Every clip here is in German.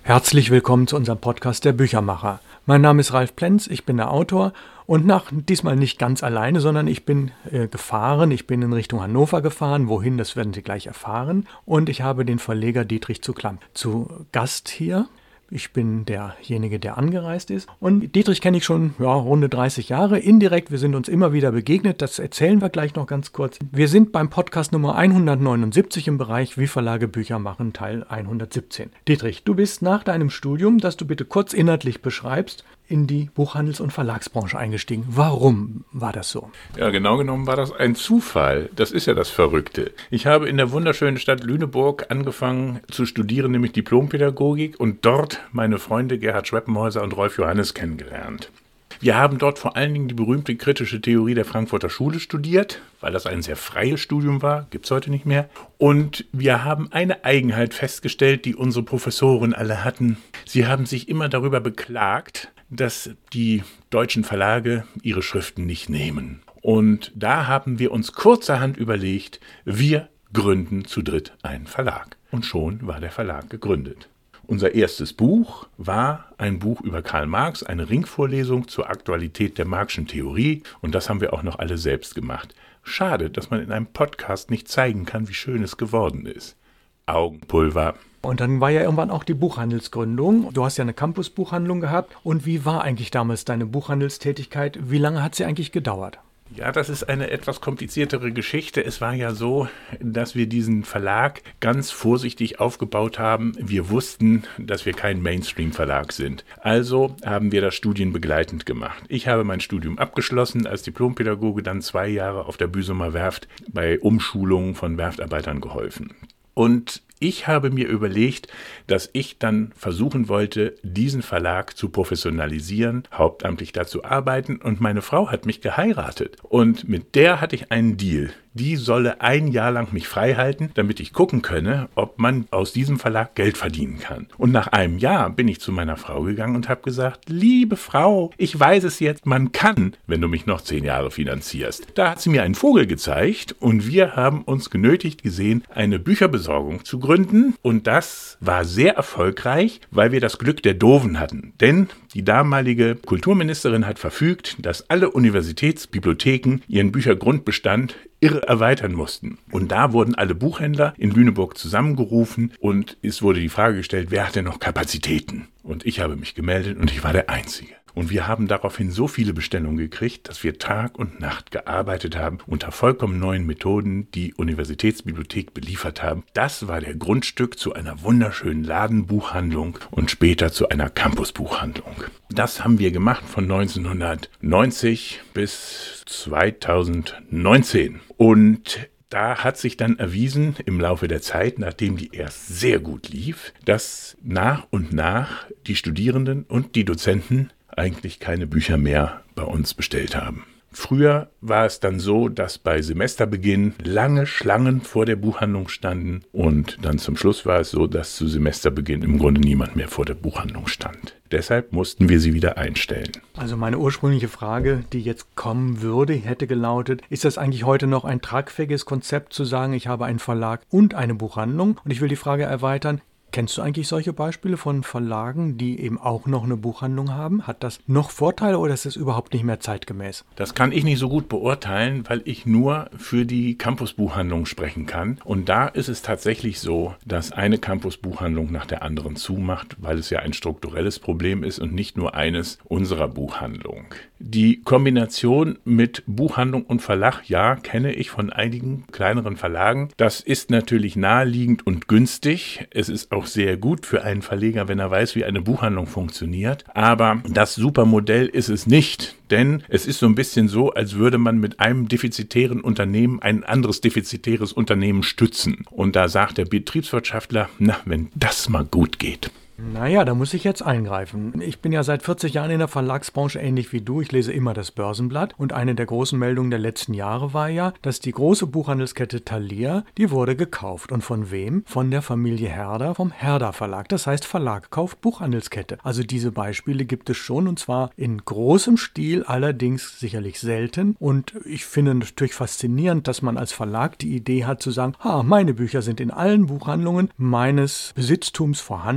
Herzlich willkommen zu unserem Podcast Der Büchermacher. Mein Name ist Ralf Plenz, ich bin der Autor und diesmal nicht ganz alleine, sondern ich bin gefahren. Ich bin in Richtung Hannover gefahren. Wohin, das werden Sie gleich erfahren. Und ich habe den Verleger Dietrich Zucklam zu Gast hier. Ich bin derjenige, der angereist ist. Und Dietrich kenne ich schon runde 30 Jahre. Indirekt, wir sind uns immer wieder begegnet. Das erzählen wir gleich noch ganz kurz. Wir sind beim Podcast Nummer 179 im Bereich Wie Verlage Bücher machen, Teil 117. Dietrich, du bist nach deinem Studium, das du bitte kurz inhaltlich beschreibst, in die Buchhandels- und Verlagsbranche eingestiegen. Warum war das so? Ja, genau genommen war das ein Zufall. Das ist ja das Verrückte. Ich habe in der wunderschönen Stadt Lüneburg angefangen zu studieren, nämlich Diplompädagogik, und dort meine Freunde Gerhard Schweppenhäuser und Rolf Johannes kennengelernt. Wir haben dort vor allen Dingen die berühmte kritische Theorie der Frankfurter Schule studiert, weil das ein sehr freies Studium war, gibt es heute nicht mehr. Und wir haben eine Eigenheit festgestellt, die unsere Professoren alle hatten. Sie haben sich immer darüber beklagt, dass die deutschen Verlage ihre Schriften nicht nehmen. Und da haben wir uns kurzerhand überlegt, wir gründen zu dritt einen Verlag. Und schon war der Verlag gegründet. Unser erstes Buch war ein Buch über Karl Marx, eine Ringvorlesung zur Aktualität der Marxischen Theorie. Und das haben wir auch noch alle selbst gemacht. Schade, dass man in einem Podcast nicht zeigen kann, wie schön es geworden ist. Augenpulver. Und dann war ja irgendwann auch die Buchhandelsgründung. Du hast ja eine Campusbuchhandlung gehabt. Und wie war eigentlich damals deine Buchhandelstätigkeit? Wie lange hat sie eigentlich gedauert? Ja, das ist eine etwas kompliziertere Geschichte. Es war ja so, dass wir diesen Verlag ganz vorsichtig aufgebaut haben. Wir wussten, dass wir kein Mainstream-Verlag sind. Also haben wir das studienbegleitend gemacht. Ich habe mein Studium abgeschlossen als Diplompädagoge, dann 2 Jahre auf der Büsumer Werft bei Umschulungen von Werftarbeitern geholfen. Und ich habe mir überlegt, dass ich dann versuchen wollte, diesen Verlag zu professionalisieren, hauptamtlich dazu arbeiten, und meine Frau hat mich geheiratet. Und mit der hatte ich einen Deal. Die solle 1 Jahr lang mich frei halten, damit ich gucken könne, ob man aus diesem Verlag Geld verdienen kann. Und nach einem Jahr bin ich zu meiner Frau gegangen und habe gesagt, liebe Frau, ich weiß es jetzt, man kann, wenn du mich noch 10 Jahre finanzierst. Da hat sie mir einen Vogel gezeigt und wir haben uns genötigt gesehen, eine Bücherbesorgung zu gründen. Und das war sehr erfolgreich, weil wir das Glück der Doofen hatten. Denn die damalige Kulturministerin hat verfügt, dass alle Universitätsbibliotheken ihren Büchergrundbestand irre erweitern mussten. Und da wurden alle Buchhändler in Lüneburg zusammengerufen und es wurde die Frage gestellt, wer hat denn noch Kapazitäten? Und ich habe mich gemeldet und ich war der Einzige. Und wir haben daraufhin so viele Bestellungen gekriegt, dass wir Tag und Nacht gearbeitet haben, unter vollkommen neuen Methoden die Universitätsbibliothek beliefert haben. Das war der Grundstück zu einer wunderschönen Ladenbuchhandlung und später zu einer Campusbuchhandlung. Das haben wir gemacht von 1990 bis 2019. Und da hat sich dann erwiesen im Laufe der Zeit, nachdem die erst sehr gut lief, dass nach und nach die Studierenden und die Dozenten eigentlich keine Bücher mehr bei uns bestellt haben. Früher war es dann so, dass bei Semesterbeginn lange Schlangen vor der Buchhandlung standen und dann zum Schluss war es so, dass zu Semesterbeginn im Grunde niemand mehr vor der Buchhandlung stand. Deshalb mussten wir sie wieder einstellen. Also meine ursprüngliche Frage, die jetzt kommen würde, hätte gelautet, ist das eigentlich heute noch ein tragfähiges Konzept zu sagen, ich habe einen Verlag und eine Buchhandlung? Und ich will die Frage erweitern, kennst du eigentlich solche Beispiele von Verlagen, die eben auch noch eine Buchhandlung haben? Hat das noch Vorteile oder ist das überhaupt nicht mehr zeitgemäß? Das kann ich nicht so gut beurteilen, weil ich nur für die Campusbuchhandlung sprechen kann. Und da ist es tatsächlich so, dass eine Campusbuchhandlung nach der anderen zumacht, weil es ja ein strukturelles Problem ist und nicht nur eines unserer Buchhandlung. Die Kombination mit Buchhandlung und Verlag, ja, kenne ich von einigen kleineren Verlagen. Das ist natürlich naheliegend und günstig. Es ist auch sehr gut für einen Verleger, wenn er weiß, wie eine Buchhandlung funktioniert. Aber das Supermodell ist es nicht, denn es ist so ein bisschen so, als würde man mit einem defizitären Unternehmen ein anderes defizitäres Unternehmen stützen. Und da sagt der Betriebswirtschaftler, na, wenn das mal gut geht. Naja, da muss ich jetzt eingreifen. Ich bin ja seit 40 Jahren in der Verlagsbranche ähnlich wie du. Ich lese immer das Börsenblatt und eine der großen Meldungen der letzten Jahre war ja, dass die große Buchhandelskette Thalia, die wurde gekauft. Und von wem? Von der Familie Herder, vom Herder Verlag. Das heißt, Verlag kauft Buchhandelskette. Also diese Beispiele gibt es schon und zwar in großem Stil, allerdings sicherlich selten. Und ich finde natürlich faszinierend, dass man als Verlag die Idee hat zu sagen, meine Bücher sind in allen Buchhandlungen meines Besitztums vorhanden und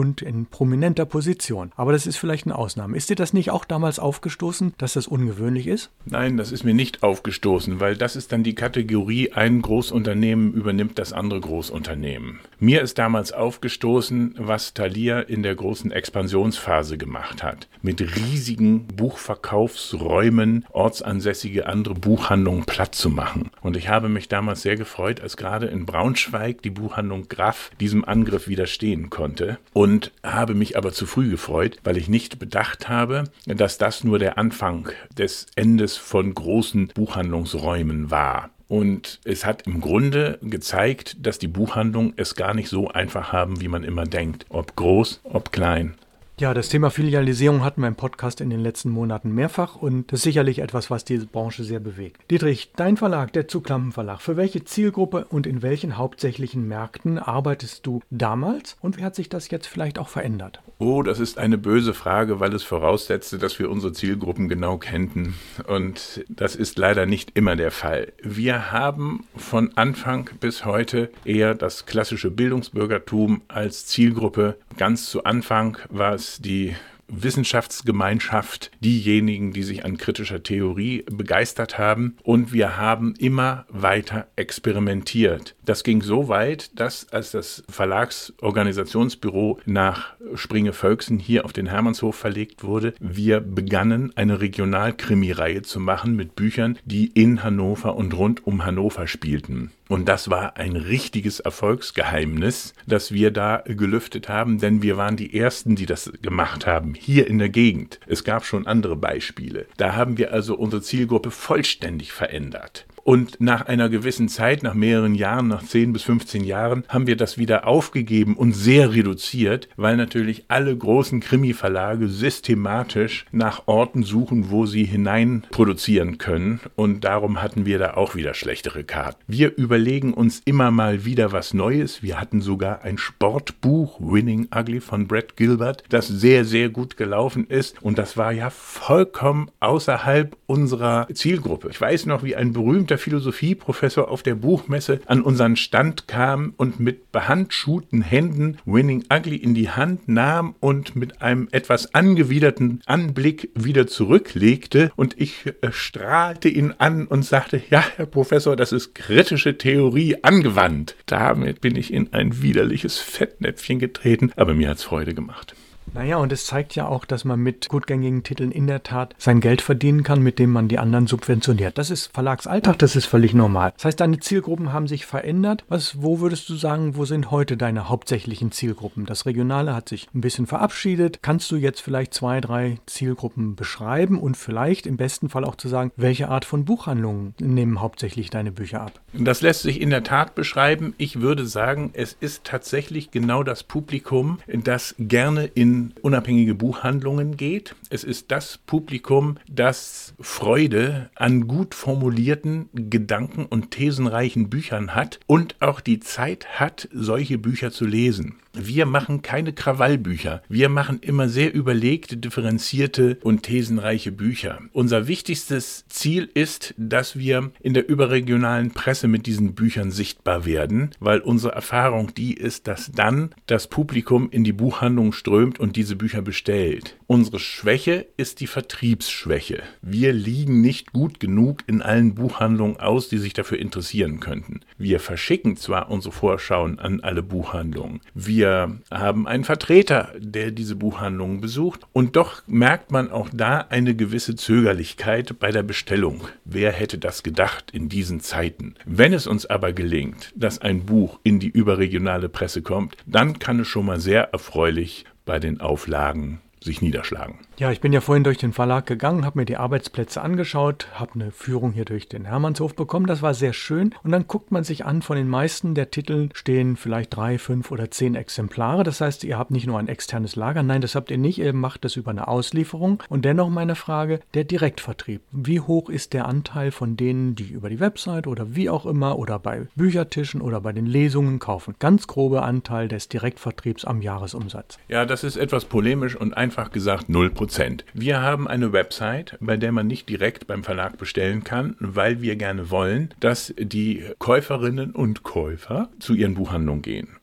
und in prominenter Position. Aber das ist vielleicht eine Ausnahme. Ist dir das nicht auch damals aufgestoßen, dass das ungewöhnlich ist? Nein, das ist mir nicht aufgestoßen, weil das ist dann die Kategorie, ein Großunternehmen übernimmt das andere Großunternehmen. Mir ist damals aufgestoßen, was Thalia in der großen Expansionsphase gemacht hat. Mit riesigen Buchverkaufsräumen ortsansässige andere Buchhandlungen platt zu machen. Und ich habe mich damals sehr gefreut, als gerade in Braunschweig die Buchhandlung Graff diesem Angriff widerstehen konnte. Und habe mich aber zu früh gefreut, weil ich nicht bedacht habe, dass das nur der Anfang des Endes von großen Buchhandlungsräumen war. Und es hat im Grunde gezeigt, dass die Buchhandlungen es gar nicht so einfach haben, wie man immer denkt. Ob groß, ob klein. Ja, das Thema Filialisierung hatten wir im Podcast in den letzten Monaten mehrfach und das ist sicherlich etwas, was diese Branche sehr bewegt. Dietrich, dein Verlag, der Zuglampen Verlag, für welche Zielgruppe und in welchen hauptsächlichen Märkten arbeitest du damals und wie hat sich das jetzt vielleicht auch verändert? Oh, das ist eine böse Frage, weil es voraussetzte, dass wir unsere Zielgruppen genau kennten. Und das ist leider nicht immer der Fall. Wir haben von Anfang bis heute eher das klassische Bildungsbürgertum als Zielgruppe. Ganz zu Anfang war es die Wissenschaftsgemeinschaft, diejenigen, die sich an kritischer Theorie begeistert haben. Und wir haben immer weiter experimentiert. Das ging so weit, dass als das Verlagsorganisationsbüro nach Springe-Völksen hier auf den Hermannshof verlegt wurde, wir begannen, eine Regionalkrimireihe zu machen mit Büchern, die in Hannover und rund um Hannover spielten. Und das war ein richtiges Erfolgsgeheimnis, das wir da gelüftet haben, denn wir waren die Ersten, die das gemacht haben, hier in der Gegend. Es gab schon andere Beispiele. Da haben wir also unsere Zielgruppe vollständig verändert. Und nach einer gewissen Zeit, nach mehreren Jahren, nach 10 bis 15 Jahren, haben wir das wieder aufgegeben und sehr reduziert, weil natürlich alle großen Krimi-Verlage systematisch nach Orten suchen, wo sie hinein produzieren können. Und darum hatten wir da auch wieder schlechtere Karten. Wir überlegen uns immer mal wieder was Neues. Wir hatten sogar ein Sportbuch, Winning Ugly von Brett Gilbert, das sehr, sehr gut gelaufen ist. Und das war ja vollkommen außerhalb unserer Zielgruppe. Ich weiß noch, wie ein berühmter Philosophieprofessor auf der Buchmesse an unseren Stand kam und mit behandschuhten Händen Winning Ugly in die Hand nahm und mit einem etwas angewiderten Anblick wieder zurücklegte und ich strahlte ihn an und sagte, ja, Herr Professor, das ist kritische Theorie angewandt. Damit bin ich in ein widerliches Fettnäpfchen getreten, aber mir hat's Freude gemacht. Naja, und es zeigt ja auch, dass man mit gutgängigen Titeln in der Tat sein Geld verdienen kann, mit dem man die anderen subventioniert. Das ist Verlagsalltag, das ist völlig normal. Das heißt, deine Zielgruppen haben sich verändert. Wo würdest du sagen, wo sind heute deine hauptsächlichen Zielgruppen? Das Regionale hat sich ein bisschen verabschiedet. Kannst du jetzt vielleicht 2, 3 Zielgruppen beschreiben und vielleicht im besten Fall auch zu sagen, welche Art von Buchhandlungen nehmen hauptsächlich deine Bücher ab? Das lässt sich in der Tat beschreiben. Ich würde sagen, es ist tatsächlich genau das Publikum, das gerne in unabhängige Buchhandlungen geht. Es ist das Publikum, das Freude an gut formulierten, gedanken- und thesenreichen Büchern hat und auch die Zeit hat, solche Bücher zu lesen. Wir machen keine Krawallbücher. Wir machen immer sehr überlegte, differenzierte und thesenreiche Bücher. Unser wichtigstes Ziel ist, dass wir in der überregionalen Presse mit diesen Büchern sichtbar werden, weil unsere Erfahrung die ist, dass dann das Publikum in die Buchhandlung strömt und diese Bücher bestellt. Unsere Schwäche ist die Vertriebsschwäche. Wir liegen nicht gut genug in allen Buchhandlungen aus, die sich dafür interessieren könnten. Wir verschicken zwar unsere Vorschauen an alle Buchhandlungen. Wir haben einen Vertreter, der diese Buchhandlungen besucht und doch merkt man auch da eine gewisse Zögerlichkeit bei der Bestellung. Wer hätte das gedacht in diesen Zeiten? Wenn es uns aber gelingt, dass ein Buch in die überregionale Presse kommt, dann kann es schon mal sehr erfreulich bei den Auflagen sich niederschlagen. Ja, ich bin ja vorhin durch den Verlag gegangen, habe mir die Arbeitsplätze angeschaut, habe eine Führung hier durch den Hermannshof bekommen, das war sehr schön. Und dann guckt man sich an, von den meisten der Titeln stehen vielleicht 3, 5 oder 10 Exemplare. Das heißt, ihr habt nicht nur ein externes Lager, nein, das habt ihr nicht, ihr macht das über eine Auslieferung. Und dennoch meine Frage, der Direktvertrieb. Wie hoch ist der Anteil von denen, die über die Website oder wie auch immer oder bei Büchertischen oder bei den Lesungen kaufen? Ganz grober Anteil des Direktvertriebs am Jahresumsatz. Ja, das ist etwas polemisch und einfach gesagt 0%. Wir haben eine Website, bei der man nicht direkt beim Verlag bestellen kann, weil wir gerne wollen, dass die Käuferinnen und Käufer zu ihren Buchhandlungen gehen.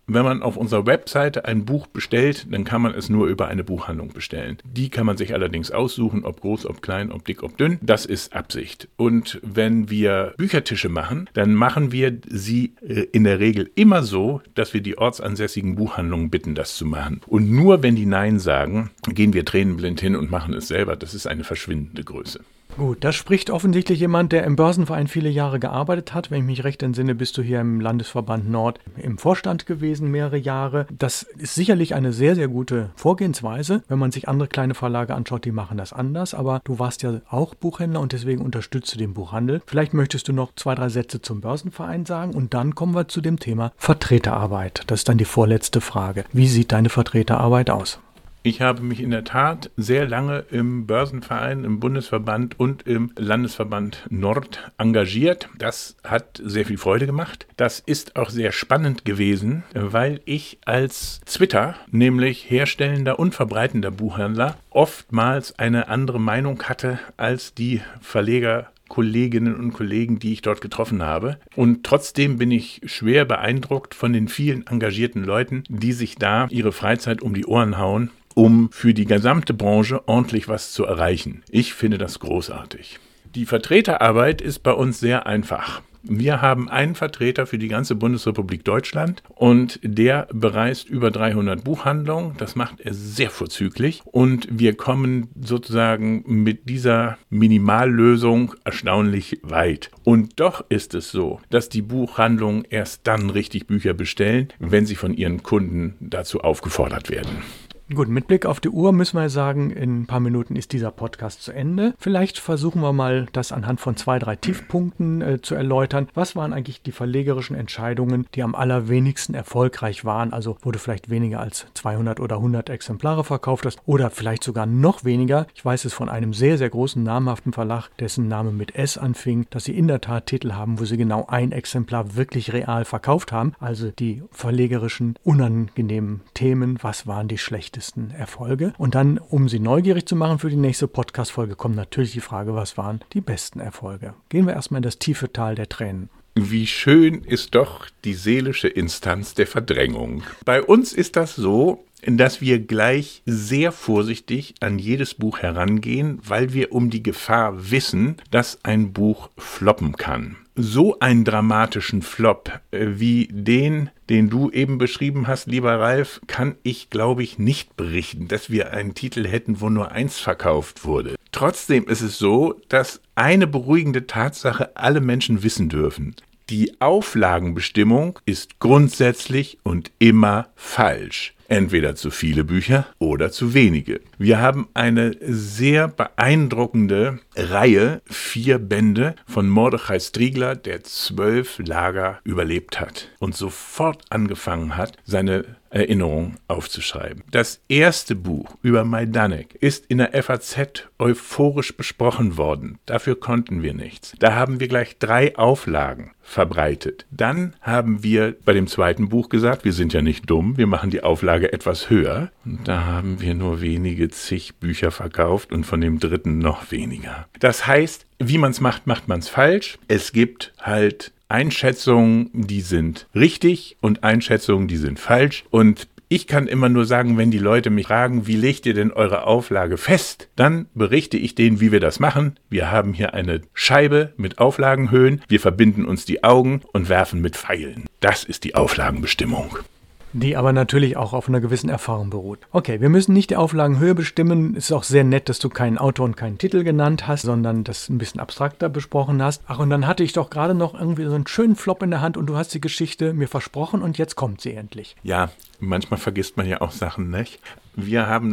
Wenn man auf unserer Webseite ein Buch bestellt, dann kann man es nur über eine Buchhandlung bestellen. Die kann man sich allerdings aussuchen, ob groß, ob klein, ob dick, ob dünn. Das ist Absicht. Und wenn wir Büchertische machen, dann machen wir sie in der Regel immer so, dass wir die ortsansässigen Buchhandlungen bitten, das zu machen. Und nur wenn die Nein sagen, gehen wir tränenblind hin und machen es selber. Das ist eine verschwindende Größe. Gut, das spricht offensichtlich jemand, der im Börsenverein viele Jahre gearbeitet hat. Wenn ich mich recht entsinne, bist du hier im Landesverband Nord im Vorstand gewesen, mehrere Jahre. Das ist sicherlich eine sehr, sehr gute Vorgehensweise. Wenn man sich andere kleine Verlage anschaut, die machen das anders. Aber du warst ja auch Buchhändler und deswegen unterstützt du den Buchhandel. Vielleicht möchtest du noch 2, 3 Sätze zum Börsenverein sagen und dann kommen wir zu dem Thema Vertreterarbeit. Das ist dann die vorletzte Frage. Wie sieht deine Vertreterarbeit aus? Ich habe mich in der Tat sehr lange im Börsenverein, im Bundesverband und im Landesverband Nord engagiert. Das hat sehr viel Freude gemacht. Das ist auch sehr spannend gewesen, weil ich als Zwitter, nämlich herstellender und verbreitender Buchhändler, oftmals eine andere Meinung hatte als die Verleger, Kolleginnen und Kollegen, die ich dort getroffen habe. Und trotzdem bin ich schwer beeindruckt von den vielen engagierten Leuten, die sich da ihre Freizeit um die Ohren hauen, um für die gesamte Branche ordentlich was zu erreichen. Ich finde das großartig. Die Vertreterarbeit ist bei uns sehr einfach. Wir haben einen Vertreter für die ganze Bundesrepublik Deutschland und der bereist über 300 Buchhandlungen. Das macht er sehr vorzüglich und wir kommen sozusagen mit dieser Minimallösung erstaunlich weit. Und doch ist es so, dass die Buchhandlungen erst dann richtig Bücher bestellen, wenn sie von ihren Kunden dazu aufgefordert werden. Gut, mit Blick auf die Uhr müssen wir sagen, in ein paar Minuten ist dieser Podcast zu Ende. Vielleicht versuchen wir mal, das anhand von 2, 3 Tiefpunkten zu erläutern. Was waren eigentlich die verlegerischen Entscheidungen, die am allerwenigsten erfolgreich waren? Also wo du vielleicht weniger als 200 oder 100 Exemplare verkauft hast oder vielleicht sogar noch weniger. Ich weiß es von einem sehr, sehr großen, namhaften Verlag, dessen Name mit S anfing, dass sie in der Tat Titel haben, wo sie genau ein Exemplar wirklich real verkauft haben. Also die verlegerischen, unangenehmen Themen, was waren die schlechtesten Erfolge. Und dann, um Sie neugierig zu machen für die nächste Podcast-Folge, kommt natürlich die Frage, was waren die besten Erfolge? Gehen wir erstmal in das tiefe Tal der Tränen. Wie schön ist doch die seelische Instanz der Verdrängung. Bei uns ist das so, dass wir gleich sehr vorsichtig an jedes Buch herangehen, weil wir um die Gefahr wissen, dass ein Buch floppen kann. So einen dramatischen Flop wie den du eben beschrieben hast, lieber Ralf, kann ich, glaube ich, nicht berichten, dass wir einen Titel hätten, wo nur 1 verkauft wurde. Trotzdem ist es so, dass eine beruhigende Tatsache alle Menschen wissen dürfen. Die Auflagenbestimmung ist grundsätzlich und immer falsch. Entweder zu viele Bücher oder zu wenige. Wir haben eine sehr beeindruckende Reihe, 4 Bände von Mordechai Striegler, der 12 Lager überlebt hat und sofort angefangen hat, seine Erinnerungen aufzuschreiben. Das erste Buch über Majdanek ist in der FAZ euphorisch besprochen worden. Dafür konnten wir nichts. Da haben wir gleich 3 Auflagen verbreitet. Dann haben wir bei dem zweiten Buch gesagt, wir sind ja nicht dumm, wir machen die Auflage etwas höher. Und da haben wir nur wenige zig Bücher verkauft und von dem dritten noch weniger. Das heißt, wie man es macht, macht man es falsch. Es gibt halt Einschätzungen, die sind richtig und Einschätzungen, die sind falsch. Und ich kann immer nur sagen, wenn die Leute mich fragen, wie legt ihr denn eure Auflage fest, dann berichte ich denen, wie wir das machen. Wir haben hier eine Scheibe mit Auflagenhöhen, wir verbinden uns die Augen und werfen mit Pfeilen. Das ist die Auflagenbestimmung. Die aber natürlich auch auf einer gewissen Erfahrung beruht. Okay, wir müssen nicht die Auflagenhöhe bestimmen. Es ist auch sehr nett, dass du keinen Autor und keinen Titel genannt hast, sondern das ein bisschen abstrakter besprochen hast. Ach, und dann hatte ich doch gerade noch irgendwie so einen schönen Flop in der Hand und du hast die Geschichte mir versprochen und jetzt kommt sie endlich. Ja, manchmal vergisst man ja auch Sachen, nicht? Wir haben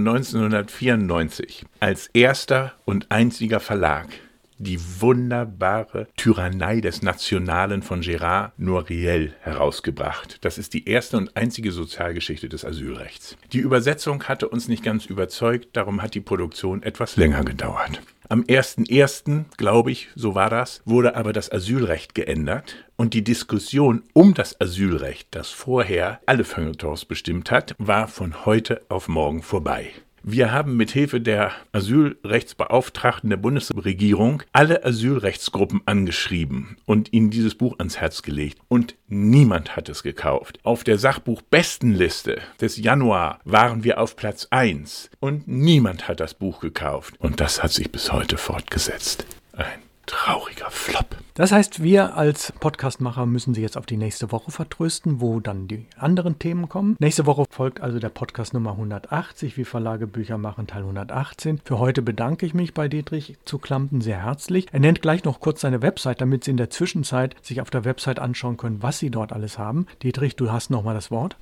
1994 als erster und einziger Verlag die wunderbare Tyrannei des Nationalen von Gérard Noiriel herausgebracht. Das ist die erste und einzige Sozialgeschichte des Asylrechts. Die Übersetzung hatte uns nicht ganz überzeugt, darum hat die Produktion etwas länger gedauert. Am 1.1., glaube ich, so war das, wurde aber das Asylrecht geändert und die Diskussion um das Asylrecht, das vorher alle Feuilletons bestimmt hat, war von heute auf morgen vorbei. Wir haben mithilfe der Asylrechtsbeauftragten der Bundesregierung alle Asylrechtsgruppen angeschrieben und ihnen dieses Buch ans Herz gelegt. Und niemand hat es gekauft. Auf der Sachbuchbestenliste des Januar waren wir auf Platz 1 und niemand hat das Buch gekauft. Und das hat sich bis heute fortgesetzt. Ein trauriger Flop. Das heißt, wir als Podcastmacher müssen Sie jetzt auf die nächste Woche vertrösten, wo dann die anderen Themen kommen. Nächste Woche folgt also der Podcast Nummer 180, wie Verlage Bücher machen, Teil 118. Für heute bedanke ich mich bei Dietrich zu Klampen sehr herzlich. Er nennt gleich noch kurz seine Website, damit Sie in der Zwischenzeit sich auf der Website anschauen können, was Sie dort alles haben. Dietrich, du hast nochmal das Wort.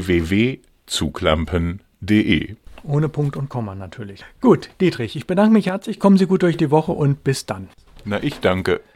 www.zuklampen.de. Ohne Punkt und Komma natürlich. Gut, Dietrich, ich bedanke mich herzlich. Kommen Sie gut durch die Woche und bis dann. Na, ich danke.